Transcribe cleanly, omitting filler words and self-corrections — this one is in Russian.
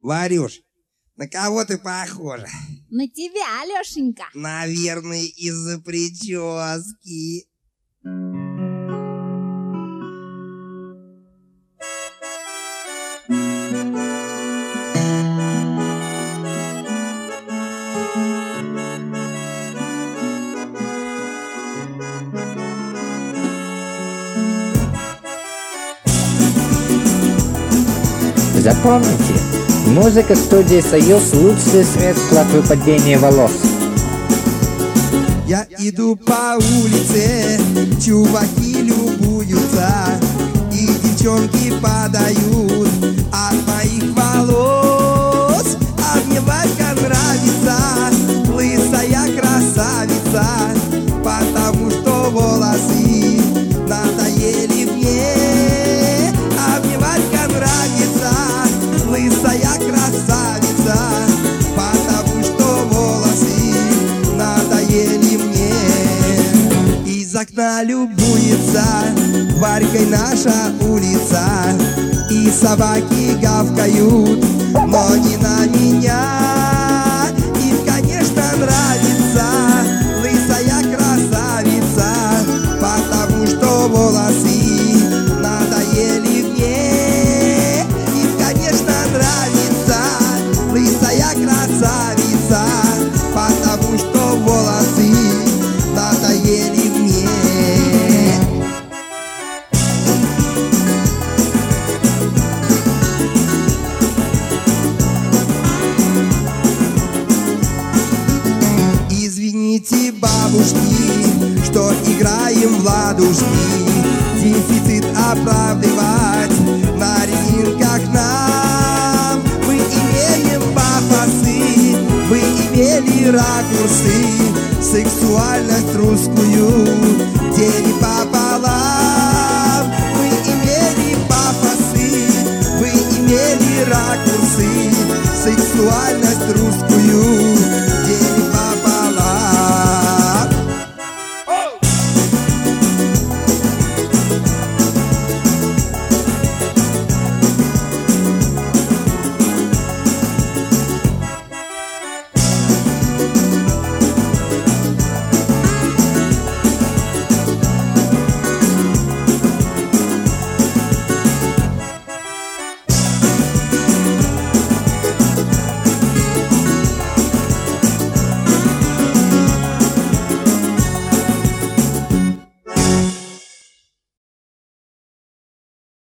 Варюш, на кого ты похожа? На тебя, Лешенька. Наверное, из-за прически. Запомните, музыка студии «Союз» — лучшее средство от выпадения волос. Я иду по улице, чуваки любуются, и девчонки падают от моих волос. А мне Варька нравится, лысая красавица, потому что волосы надоели мне. А мне Варька нравится, лысая красавица, потому что волосы надоели мне. Из окна любуется Варькой наша улица, и собаки гавкают, но не на меня. Им, конечно, нравится лысая красавица, потому что волосы надоели мне. Им, конечно, нравится лысая красавица, потому что волосы надоели мне. Извините, бабушки, что играем в ладушки, дефицит оправдывать на ринках нам. Мы имеем пафосы, вы имели ракурсы, сексуальность русскую дели пополам. Мы имели пафосы, вы имели ракурсы, сексуальность русскую